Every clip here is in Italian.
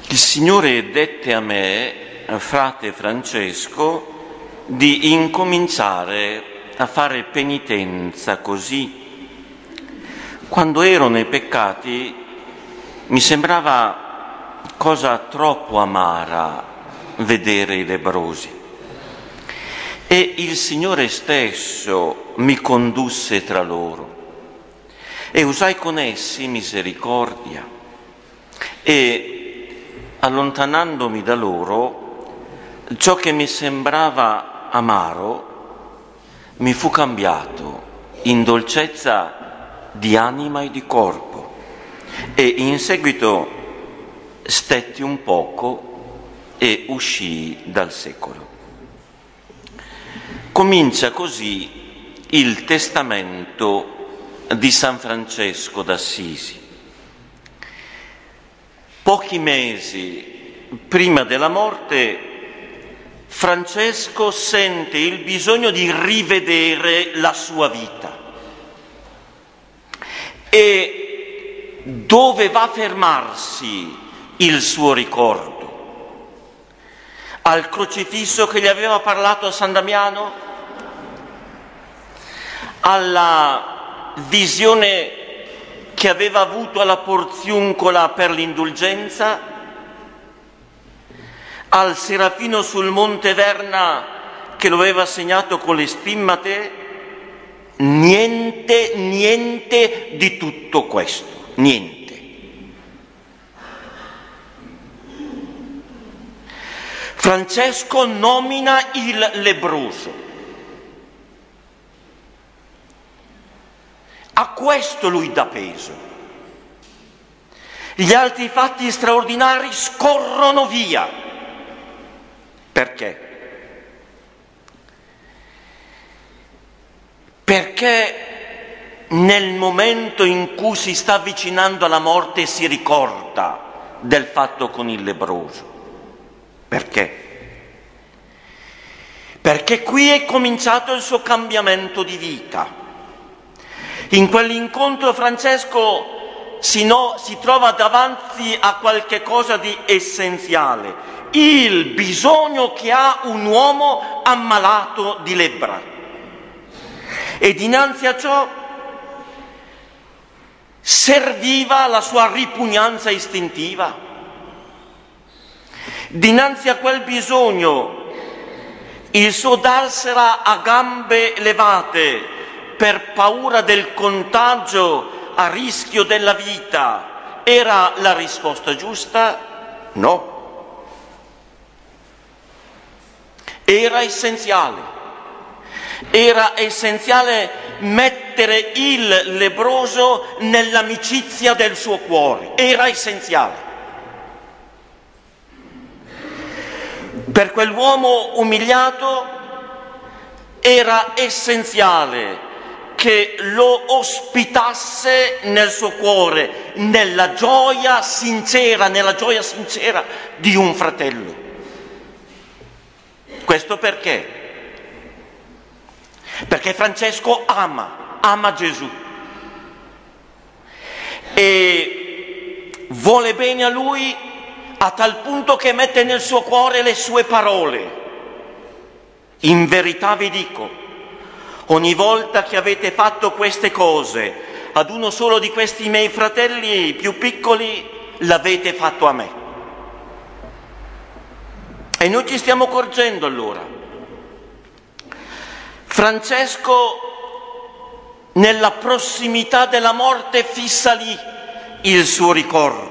Il Signore dette a me, frate Francesco, di incominciare a fare penitenza così. Quando ero nei peccati mi sembrava cosa troppo amara vedere i lebbrosi. E il Signore stesso mi condusse tra loro e usai con essi misericordia e, allontanandomi da loro, ciò che mi sembrava amaro mi fu cambiato in dolcezza di anima e di corpo, e in seguito stetti un poco e uscii dal secolo. Comincia così il testamento di San Francesco d'Assisi. Pochi mesi prima della morte, Francesco sente il bisogno di rivedere la sua vita e dove va a fermarsi il suo ricordo? Al crocifisso che gli aveva parlato a San Damiano? Alla visione che aveva avuto alla Porziuncola per l'indulgenza? Al Serafino sul Monte Verna che lo aveva segnato con le stimmate? Niente di tutto questo, niente. Francesco nomina il lebbroso. A questo lui dà peso. Gli altri fatti straordinari scorrono via. Perché? Perché nel momento in cui si sta avvicinando alla morte si ricorda del fatto con il lebbroso. Perché? Perché qui è cominciato il suo cambiamento di vita. In quell'incontro Francesco si trova davanti a qualche cosa di essenziale, il bisogno che ha un uomo ammalato di lebbra. E dinanzi a ciò serviva la sua ripugnanza istintiva. Dinanzi a quel bisogno, il suo darsela a gambe levate per paura del contagio a rischio della vita, era la risposta giusta? No. Era essenziale mettere il lebbroso nell'amicizia del suo cuore, era essenziale. Per quell'uomo umiliato era essenziale che lo ospitasse nel suo cuore, nella gioia sincera di un fratello. Questo perché? Perché Francesco ama Gesù e vuole bene a lui a tal punto che mette nel suo cuore le sue parole. In verità vi dico, ogni volta che avete fatto queste cose ad uno solo di questi miei fratelli più piccoli, l'avete fatto a me. E noi ci stiamo accorgendo allora. Francesco, nella prossimità della morte, fissa lì il suo ricordo.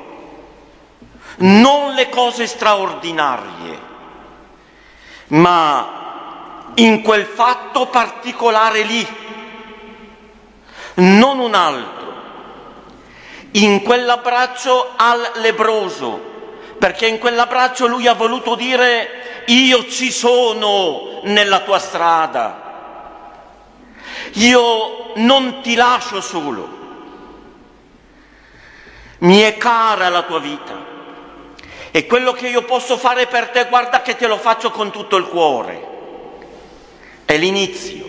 Non le cose straordinarie, ma in quel fatto particolare lì, non un altro, in quell'abbraccio al lebbroso, perché in quell'abbraccio lui ha voluto dire: io ci sono nella tua strada, io non ti lascio solo, mi è cara la tua vita. E quello che io posso fare per te, guarda che te lo faccio con tutto il cuore. È l'inizio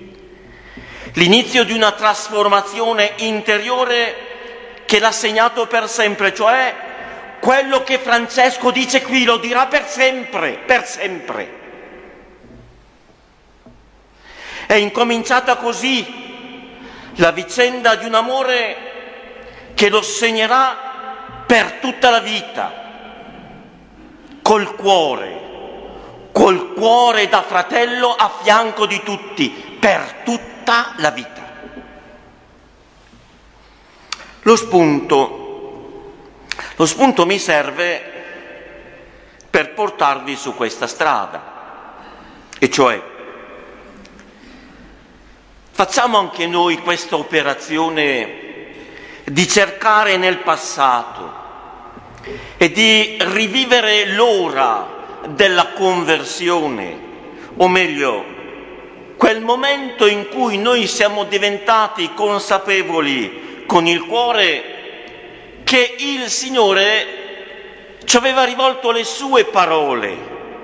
di una trasformazione interiore che l'ha segnato per sempre, cioè quello che Francesco dice qui lo dirà per sempre, per sempre. È incominciata così la vicenda di un amore che lo segnerà per tutta la vita, col cuore da fratello a fianco di tutti, per tutta la vita. Lo spunto mi serve per portarvi su questa strada, e cioè facciamo anche noi questa operazione di cercare nel passato e di rivivere l'ora della conversione, o meglio, quel momento in cui noi siamo diventati consapevoli con il cuore che il Signore ci aveva rivolto le sue parole,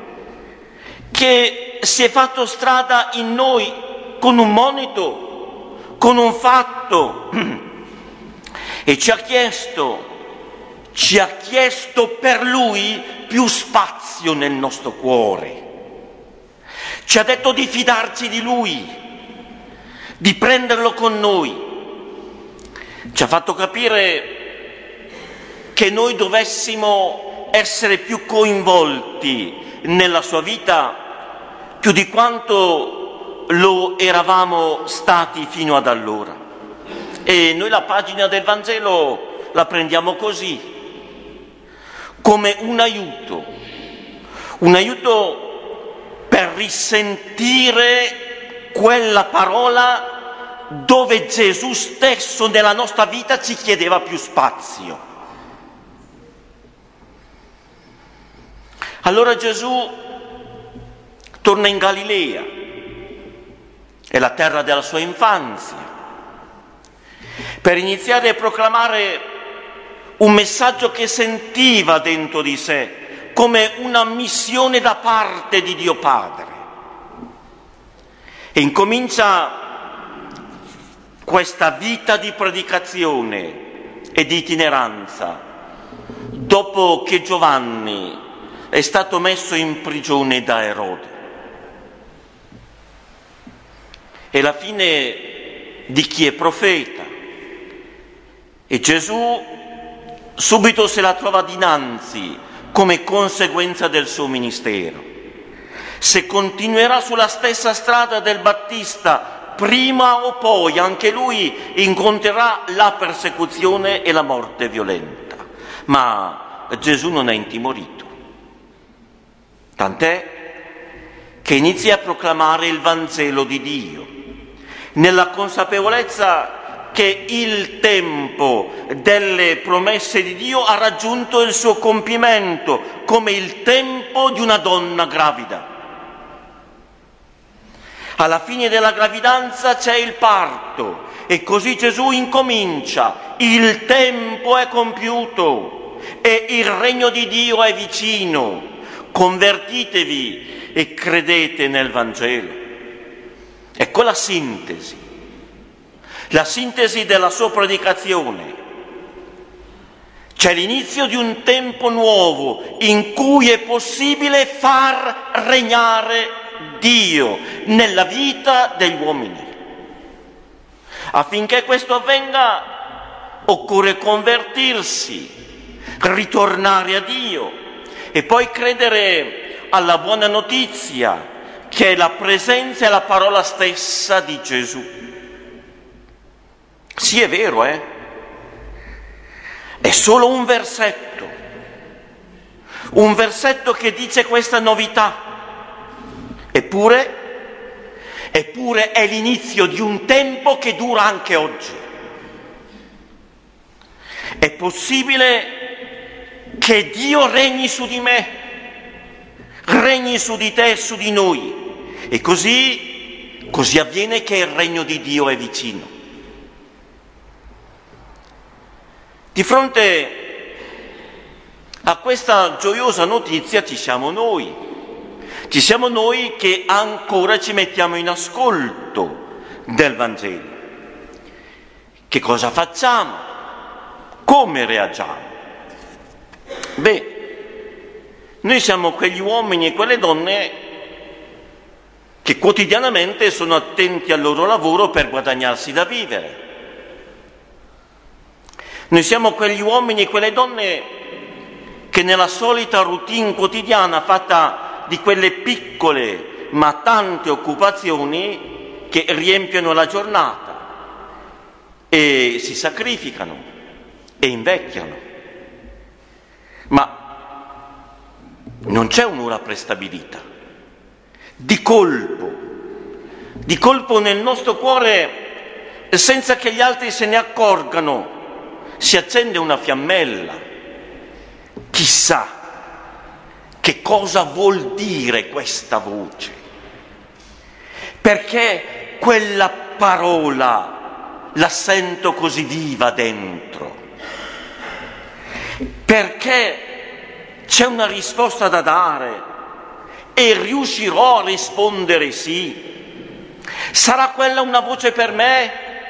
che si è fatto strada in noi con un monito, con un fatto, e ci ha chiesto per Lui più spazio nel nostro cuore. Ci ha detto di fidarci di Lui, di prenderlo con noi. Ci ha fatto capire che noi dovessimo essere più coinvolti nella sua vita più di quanto lo eravamo stati fino ad allora. E noi la pagina del Vangelo la prendiamo così, come un aiuto per risentire quella parola dove Gesù stesso nella nostra vita ci chiedeva più spazio. Allora Gesù torna in Galilea, è la terra della sua infanzia, per iniziare a proclamare un messaggio che sentiva dentro di sé come una missione da parte di Dio Padre. E incomincia questa vita di predicazione e di itineranza dopo che Giovanni è stato messo in prigione da Erode. È la fine di chi è profeta e Gesù subito se la trova dinanzi come conseguenza del suo ministero. Se continuerà sulla stessa strada del Battista, prima o poi anche lui incontrerà la persecuzione e la morte violenta. Ma Gesù non è intimorito. Tant'è che inizia a proclamare il Vangelo di Dio, nella consapevolezza che il tempo delle promesse di Dio ha raggiunto il suo compimento, come il tempo di una donna gravida. Alla fine della gravidanza c'è il parto e così Gesù incomincia: il tempo è compiuto e il regno di Dio è vicino. Convertitevi e credete nel Vangelo. Ecco la sintesi della sua predicazione. C'è l'inizio di un tempo nuovo in cui è possibile far regnare Dio nella vita degli uomini. Affinché questo avvenga occorre convertirsi, ritornare a Dio e poi credere alla buona notizia che è la presenza e la parola stessa di Gesù. Sì, è vero, È solo un versetto che dice questa novità. Eppure è l'inizio di un tempo che dura anche oggi. È possibile che Dio regni su di me, regni su di te e su di noi. E così avviene che il regno di Dio è vicino. Di fronte a questa gioiosa notizia ci siamo noi che ancora ci mettiamo in ascolto del Vangelo. Che cosa facciamo? Come reagiamo? Noi siamo quegli uomini e quelle donne che quotidianamente sono attenti al loro lavoro per guadagnarsi da vivere. Noi siamo quegli uomini e quelle donne che nella solita routine quotidiana, fatta di quelle piccole ma tante occupazioni che riempiono la giornata e si sacrificano e invecchiano. Ma non c'è un'ora prestabilita. Di colpo nel nostro cuore, senza che gli altri se ne accorgano, si accende una fiammella. Chissà che cosa vuol dire questa voce. Perché quella parola la sento così viva dentro? Perché c'è una risposta da dare e riuscirò a rispondere sì? Sarà quella una voce per me?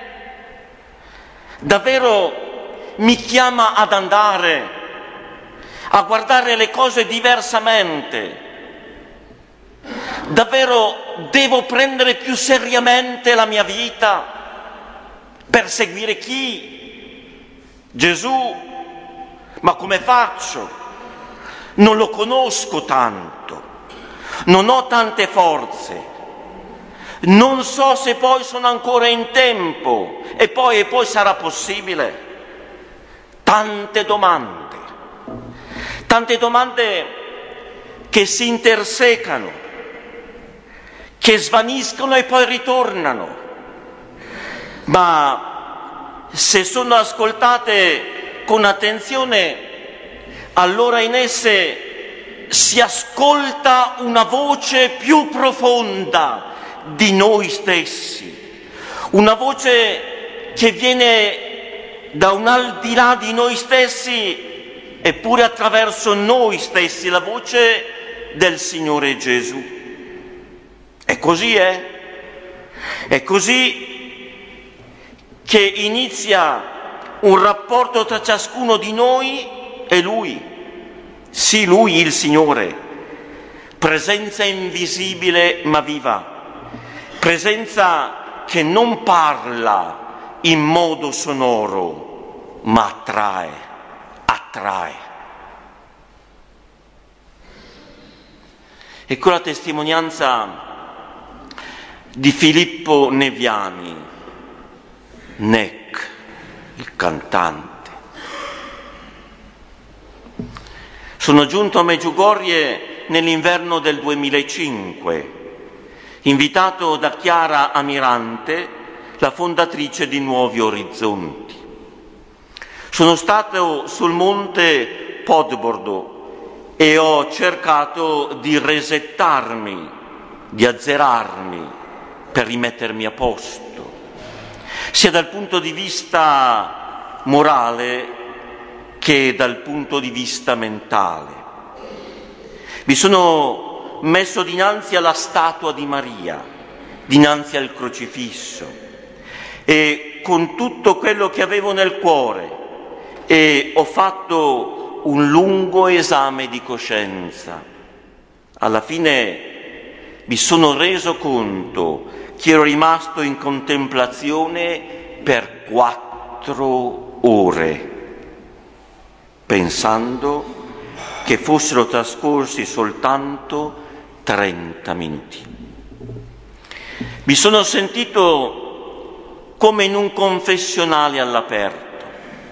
Davvero mi chiama ad andare, a guardare le cose diversamente? Davvero devo prendere più seriamente la mia vita per seguire chi? Gesù? Ma come faccio? Non lo conosco tanto, non ho tante forze, non so se poi sono ancora in tempo e poi sarà possibile. Tante domande che si intersecano, che svaniscono e poi ritornano, ma se sono ascoltate con attenzione, allora in esse si ascolta una voce più profonda di noi stessi, una voce che viene da un al di là di noi stessi, eppure attraverso noi stessi, la voce del Signore Gesù. È così, È così che inizia un rapporto tra ciascuno di noi e Lui, sì, Lui, il Signore, presenza invisibile ma viva, presenza che non parla in modo sonoro, ma attrae. Ecco la testimonianza di Filippo Neviani, Neck, il cantante. Sono giunto a Medjugorje nell'inverno del 2005, invitato da Chiara Amirante, la fondatrice di Nuovi Orizzonti. Sono stato sul monte Podbordo e ho cercato di resettarmi, di azzerarmi, per rimettermi a posto, sia dal punto di vista morale che dal punto di vista mentale. Mi sono messo dinanzi alla statua di Maria, dinanzi al crocifisso, e con tutto quello che avevo nel cuore, e ho fatto un lungo esame di coscienza. Alla fine mi sono reso conto che ero rimasto in contemplazione per 4 ore, pensando che fossero trascorsi soltanto 30 minuti. Mi sono sentito come in un confessionale all'aperto,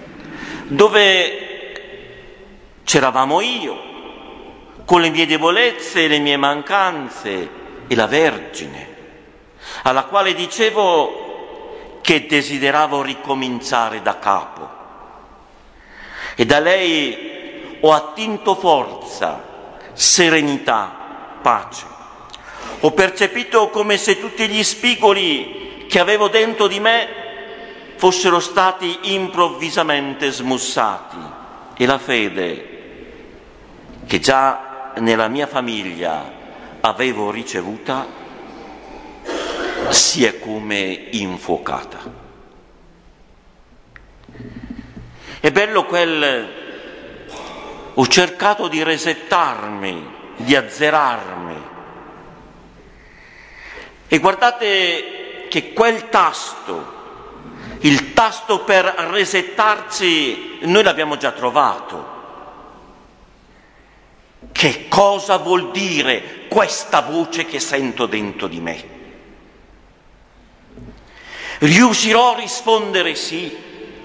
dove c'eravamo io, con le mie debolezze e le mie mancanze, e la Vergine, alla quale dicevo che desideravo ricominciare da capo. E da lei ho attinto forza, serenità, pace. Ho percepito come se tutti gli spigoli che avevo dentro di me fossero stati improvvisamente smussati, e la fede che già nella mia famiglia avevo ricevuta si è come infuocata. È bello quel ho cercato di resettarmi, di azzerarmi. E guardate che quel tasto, il tasto per resettarci, noi l'abbiamo già trovato. Che cosa vuol dire questa voce che sento dentro di me? Riuscirò a rispondere sì?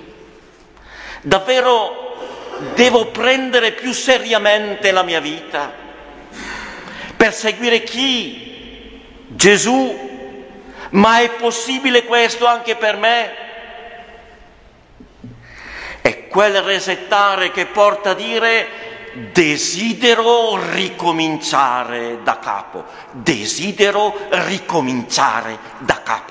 Davvero devo prendere più seriamente la mia vita? Per seguire chi? Gesù? Ma è possibile questo anche per me? È quel resettare che porta a dire: desidero ricominciare da capo, desidero ricominciare da capo.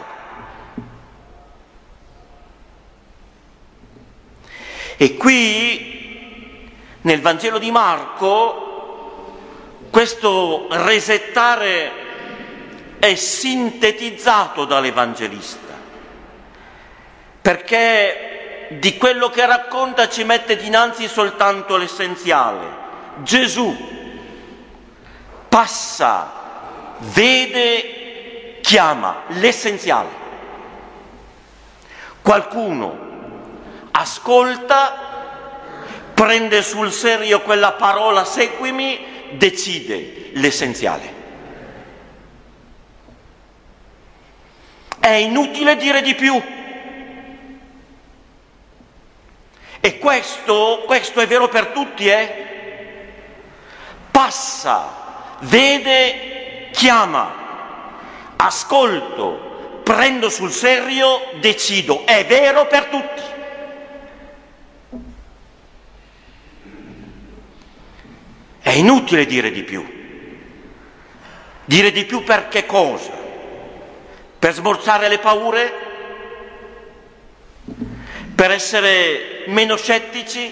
E qui, nel Vangelo di Marco, questo resettare è sintetizzato dall'Evangelista, perché di quello che racconta ci mette dinanzi soltanto l'essenziale. Gesù passa, vede, chiama, l'essenziale. Qualcuno ascolta, prende sul serio quella parola seguimi, decide, l'essenziale. È inutile dire di più. E questo è vero per tutti, Passa, vede, chiama, ascolto, prendo sul serio, decido. È vero per tutti. È inutile dire di più. Dire di più per che cosa? Per smorzare le paure? Per essere meno scettici?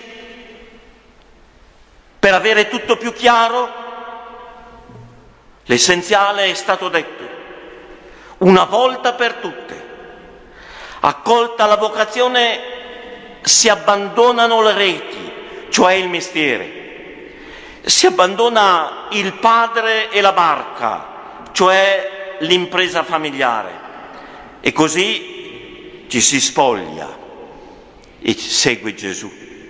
Per avere tutto più chiaro? L'essenziale è stato detto, una volta per tutte. Accolta la vocazione si abbandonano le reti, cioè il mestiere. Si abbandona il padre e la barca, cioè l'impresa familiare. E così ci si spoglia e segue Gesù.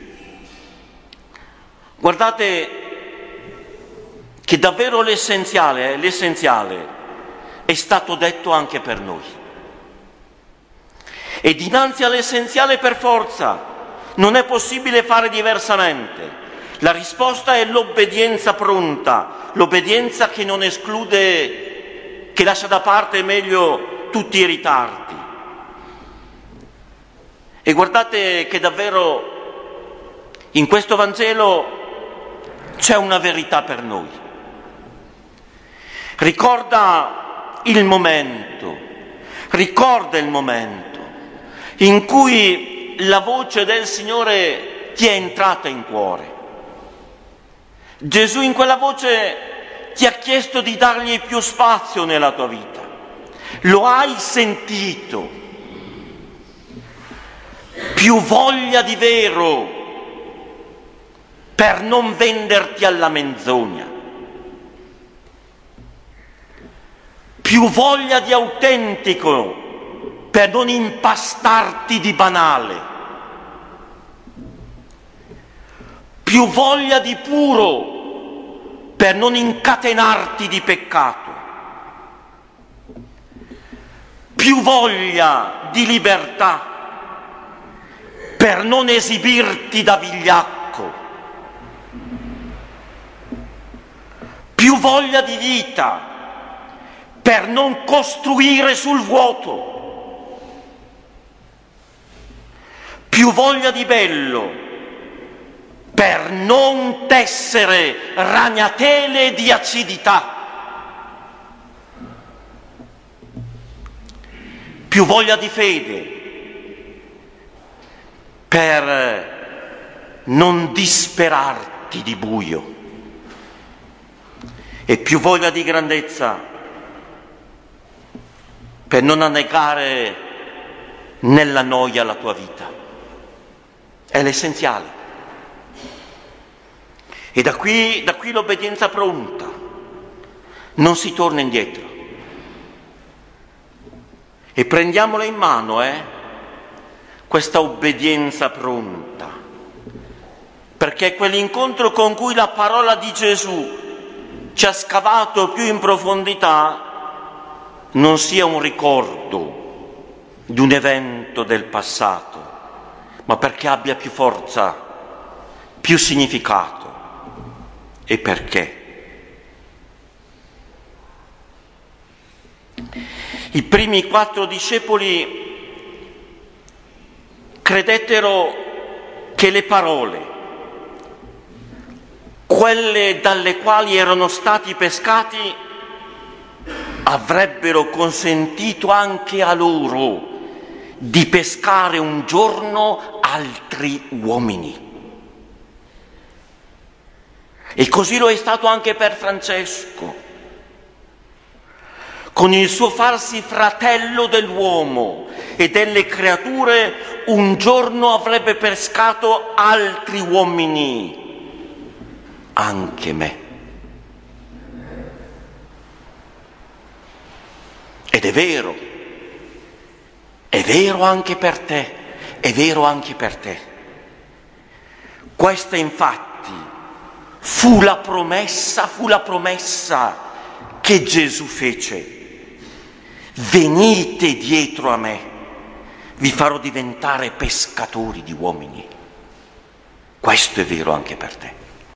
Guardate che davvero l'essenziale è stato detto anche per noi. E dinanzi all'essenziale per forza non è possibile fare diversamente. La risposta è l'obbedienza pronta, l'obbedienza che non esclude, che lascia da parte meglio tutti i ritardi. E guardate che davvero in questo Vangelo c'è una verità per noi. Ricorda il momento in cui la voce del Signore ti è entrata in cuore. Gesù in quella voce ti ha chiesto di dargli più spazio nella tua vita. Lo hai sentito? Più voglia di vero per non venderti alla menzogna. Più voglia di autentico per non impastarti di banale. Più voglia di puro per non incatenarti di peccato. Più voglia di libertà per non esibirti da vigliacco. Più voglia di vita per non costruire sul vuoto. Più voglia di bello per non tessere ragnatele di acidità. Più voglia di fede per non disperarti di buio. E più voglia di grandezza per non annegare nella noia la tua vita. È l'essenziale. E da qui l'obbedienza pronta, non si torna indietro. E prendiamola in mano, questa obbedienza pronta, perché quell'incontro con cui la parola di Gesù ci ha scavato più in profondità non sia un ricordo di un evento del passato, ma perché abbia più forza, più significato. E perché? I primi 4 discepoli credettero che le parole, quelle dalle quali erano stati pescati, avrebbero consentito anche a loro di pescare un giorno altri uomini. E così lo è stato anche per Francesco. Con il suo farsi fratello dell'uomo e delle creature, un giorno avrebbe pescato altri uomini, anche me. Ed è vero anche per te, è vero anche per te. Questa infatti fu la promessa che Gesù fece. Venite dietro a me, vi farò diventare pescatori di uomini. Questo è vero anche per te.